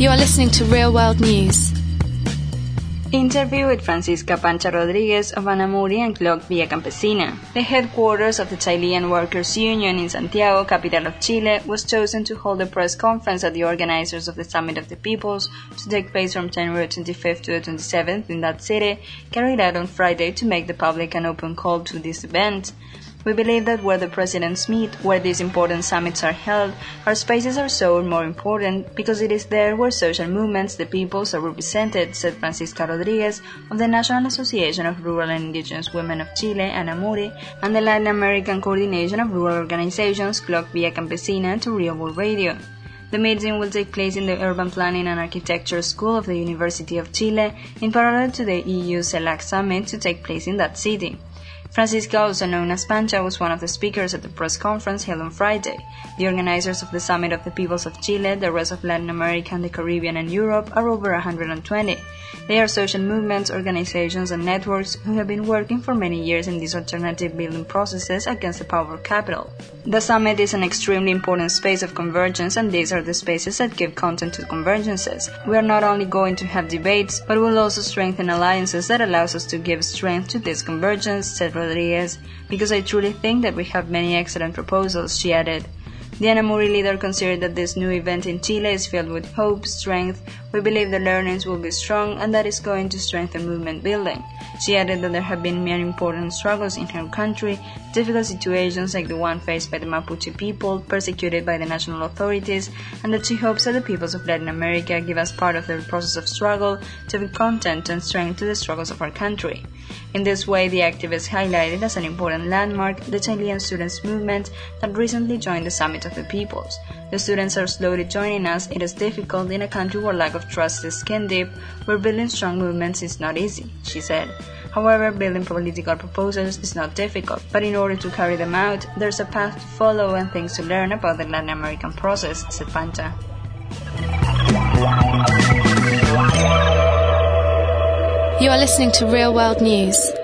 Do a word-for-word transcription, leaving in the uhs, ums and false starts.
You are listening to Real World News. Interview with Francisca Pancha Rodriguez of Anamuri and C L O C Villa Campesina. The headquarters of the Chilean Workers' Union in Santiago, capital of Chile, was chosen to hold a press conference at the organizers of the Summit of the Peoples to take place from January twenty-fifth to the twenty-seventh in that city, carried out on Friday to make the public an open call to this event. We believe that where the presidents meet, where these important summits are held, our spaces are so more important because it is there where social movements, the peoples, are represented, said Francisca Rodriguez of the National Association of Rural and Indigenous Women of Chile, ANAMURI, and the Latin American Coordination of Rural Organizations, C L O C Villa Campesina, to Real World Radio. The meeting will take place in the Urban Planning and Architecture School of the University of Chile, in parallel to the E U CELAC Summit to take place in that city. Francisca, also known as Pancha, was one of the speakers at the press conference held on Friday. The organizers of the Summit of the Peoples of Chile, the rest of Latin America, and the Caribbean and Europe are over one hundred twenty. They are social movements, organizations, and networks who have been working for many years in these alternative building processes against the power capital. The summit is an extremely important space of convergence, and these are the spaces that give content to convergences. We are not only going to have debates, but will also strengthen alliances that allows us to give strength to this convergence, said Rodriguez, because I truly think that we have many excellent proposals, she added. The ANAMURI leader considered that this new event in Chile is filled with hope, strength. We believe the learnings will be strong and that is going to strengthen movement building. She added that there have been many important struggles in her country, difficult situations like the one faced by the Mapuche people, persecuted by the national authorities, and that she hopes that the peoples of Latin America give us part of their process of struggle to give content and strength to the struggles of our country. In this way, the activists highlighted as an important landmark the Chilean students' movement that recently joined the Summit of the Peoples. The students are slowly joining us. It is difficult in a country where lack of trust is skin deep, where building strong movements is not easy, she said. However, building political proposals is not difficult, but in order to carry them out, there's a path to follow and things to learn about the Latin American process, said Pancha. You are listening to Real World News.